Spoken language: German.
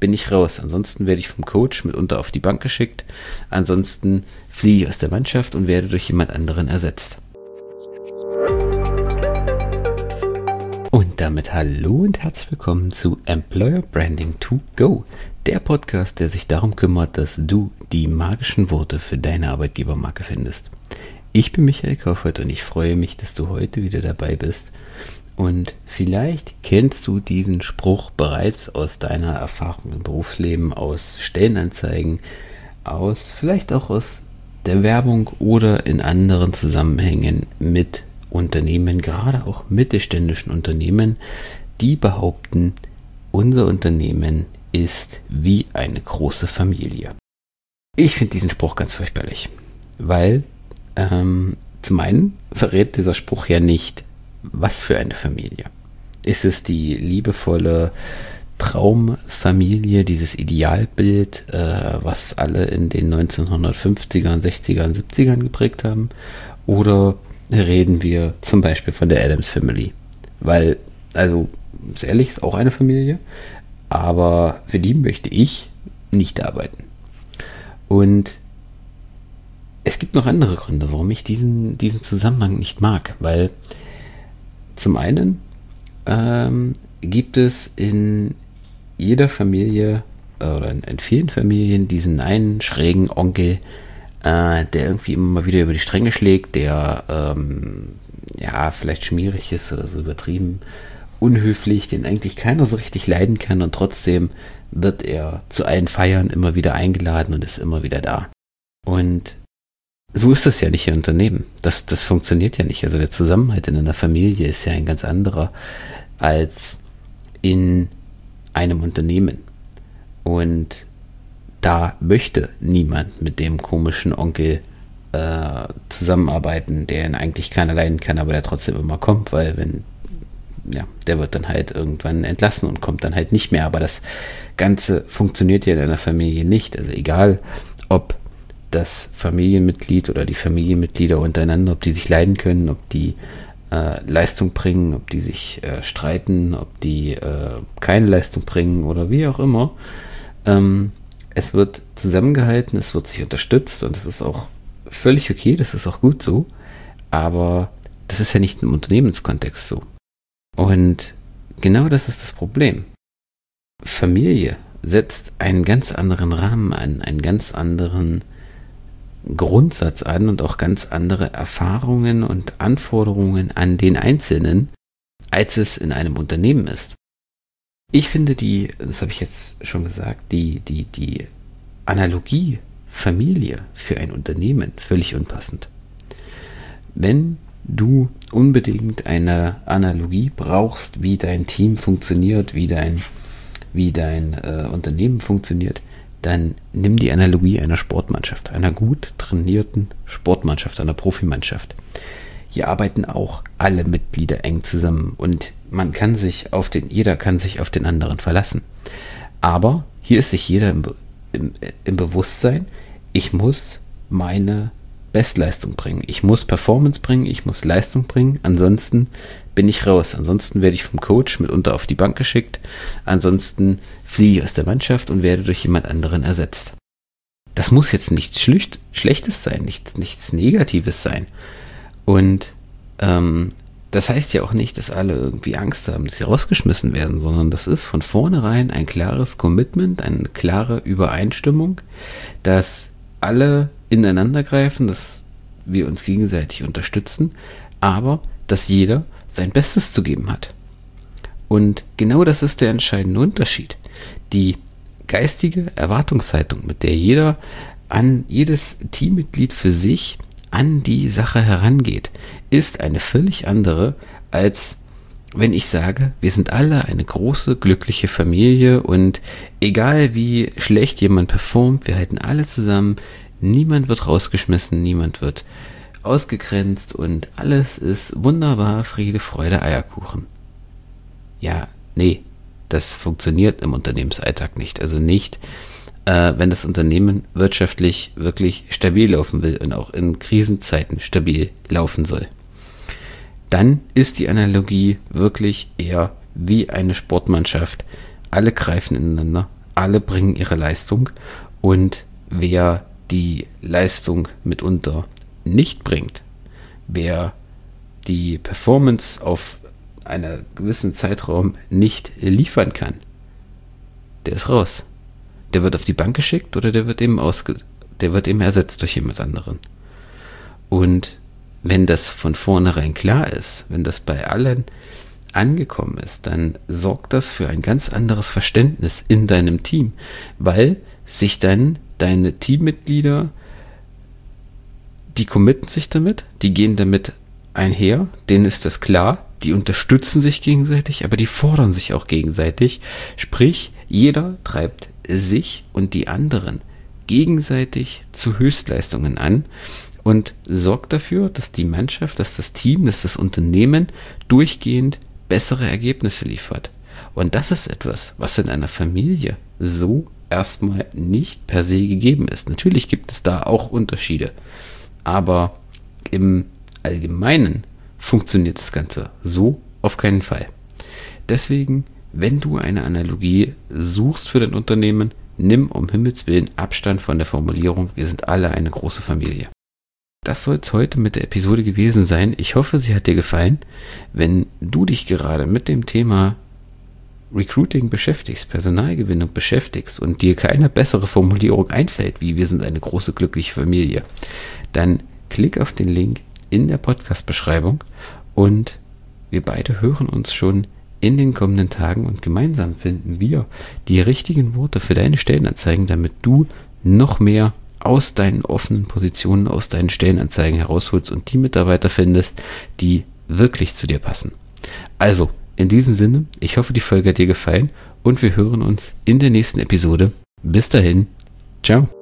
bin ich raus. Ansonsten werde ich vom Coach mitunter auf die Bank geschickt. Ansonsten fliege ich aus der Mannschaft und werde durch jemand anderen ersetzt. Und damit hallo und herzlich willkommen zu Employer Branding to Go, der Podcast, der sich darum kümmert, dass du die magischen Worte für deine Arbeitgebermarke findest. Ich bin Michael Kaufhold und ich freue mich, dass du heute wieder dabei bist. Und vielleicht kennst du diesen Spruch bereits aus deiner Erfahrung im Berufsleben, aus Stellenanzeigen, vielleicht auch aus der Werbung oder in anderen Zusammenhängen mit Unternehmen, gerade auch mittelständischen Unternehmen, die behaupten, unser Unternehmen ist wie eine große Familie. Ich finde diesen Spruch ganz fürchterlich, weil zum einen verrät dieser Spruch ja nicht, was für eine Familie. Ist es die liebevolle Traumfamilie, dieses Idealbild, was alle in den 1950ern, 60ern, 70ern geprägt haben? Oder reden wir zum Beispiel von der Addams Family? Weil, also, ist ehrlich, ist auch eine Familie, aber für die möchte ich nicht arbeiten. Und es gibt noch andere Gründe, warum ich diesen Zusammenhang nicht mag, weil zum einen gibt es in jeder Familie oder in vielen Familien diesen einen schrägen Onkel, der irgendwie immer mal wieder über die Stränge schlägt, der vielleicht schmierig ist oder so übertrieben unhöflich, den eigentlich keiner so richtig leiden kann und trotzdem wird er zu allen Feiern immer wieder eingeladen und ist immer wieder da. Und so ist das ja nicht im Unternehmen. Das funktioniert ja nicht. Also der Zusammenhalt in einer Familie ist ja ein ganz anderer als in einem Unternehmen. Und da möchte niemand mit dem komischen Onkel zusammenarbeiten, der ihn eigentlich keiner leiden kann, aber der trotzdem immer kommt, weil der wird dann halt irgendwann entlassen und kommt dann halt nicht mehr. Aber das Ganze funktioniert ja in einer Familie nicht. Also egal, ob das Familienmitglied oder die Familienmitglieder untereinander, ob die sich leiden können, ob die Leistung bringen, ob die sich streiten, ob die keine Leistung bringen oder wie auch immer. Es wird zusammengehalten, es wird sich unterstützt und das ist auch völlig okay, das ist auch gut so, aber das ist ja nicht im Unternehmenskontext so. Und genau das ist das Problem. Familie setzt einen ganz anderen Rahmen an, einen ganz anderen Grundsatz an und auch ganz andere Erfahrungen und Anforderungen an den Einzelnen, als es in einem Unternehmen ist. Ich finde das habe ich jetzt schon gesagt, die Analogie Familie für ein Unternehmen völlig unpassend. Wenn du unbedingt eine Analogie brauchst, wie dein Team funktioniert, wie dein Unternehmen funktioniert, dann nimm die Analogie einer Sportmannschaft, einer gut trainierten Sportmannschaft, einer Profimannschaft. Hier arbeiten auch alle Mitglieder eng zusammen und jeder kann sich auf den anderen verlassen. Aber hier ist sich jeder im Bewusstsein, ich muss meine Bestleistung bringen, ich muss Performance bringen, ich muss Leistung bringen, ansonsten bin ich raus. Ansonsten werde ich vom Coach mitunter auf die Bank geschickt. Ansonsten fliege ich aus der Mannschaft und werde durch jemand anderen ersetzt. Das muss jetzt nichts Schlechtes sein, nichts Negatives sein. Und das heißt ja auch nicht, dass alle irgendwie Angst haben, dass sie rausgeschmissen werden, sondern das ist von vornherein ein klares Commitment, eine klare Übereinstimmung, dass alle ineinander greifen, dass wir uns gegenseitig unterstützen, aber dass jeder sein Bestes zu geben hat. Und genau das ist der entscheidende Unterschied. Die geistige Erwartungshaltung, mit der jedes Teammitglied für sich an die Sache herangeht, ist eine völlig andere, als wenn ich sage, wir sind alle eine große, glückliche Familie und egal wie schlecht jemand performt, wir halten alle zusammen, niemand wird rausgeschmissen, niemand wird ausgegrenzt und alles ist wunderbar, Friede, Freude, Eierkuchen. Ja, nee, das funktioniert im Unternehmensalltag nicht. Also nicht, wenn das Unternehmen wirtschaftlich wirklich stabil laufen will und auch in Krisenzeiten stabil laufen soll. Dann ist die Analogie wirklich eher wie eine Sportmannschaft. Alle greifen ineinander, alle bringen ihre Leistung und wer die Leistung mitunter nicht bringt, wer die Performance auf einen gewissen Zeitraum nicht liefern kann, der ist raus. Der wird auf die Bank geschickt oder der wird eben ersetzt durch jemand anderen. Und wenn das von vornherein klar ist, wenn das bei allen angekommen ist, dann sorgt das für ein ganz anderes Verständnis in deinem Team, weil sich dann deine Teammitglieder, die committen sich damit, die gehen damit einher, denen ist das klar, die unterstützen sich gegenseitig, aber die fordern sich auch gegenseitig, sprich, jeder treibt sich und die anderen gegenseitig zu Höchstleistungen an und sorgt dafür, dass die Mannschaft, dass das Team, dass das Unternehmen durchgehend bessere Ergebnisse liefert. Und das ist etwas, was in einer Familie so erstmal nicht per se gegeben ist. Natürlich gibt es da auch Unterschiede, aber im Allgemeinen funktioniert das Ganze so auf keinen Fall. Deswegen, wenn du eine Analogie suchst für dein Unternehmen, nimm um Himmels Willen Abstand von der Formulierung, wir sind alle eine große Familie. Das soll es heute mit der Episode gewesen sein. Ich hoffe, sie hat dir gefallen. Wenn du dich gerade mit dem Thema Recruiting beschäftigst, Personalgewinnung beschäftigst und dir keine bessere Formulierung einfällt, wie wir sind eine große glückliche Familie, dann klick auf den Link in der Podcast-Beschreibung und wir beide hören uns schon in den kommenden Tagen und gemeinsam finden wir die richtigen Worte für deine Stellenanzeigen, damit du noch mehr aus deinen offenen Positionen, aus deinen Stellenanzeigen herausholst und die Mitarbeiter findest, die wirklich zu dir passen. Also, in diesem Sinne, ich hoffe, die Folge hat dir gefallen und wir hören uns in der nächsten Episode. Bis dahin, ciao.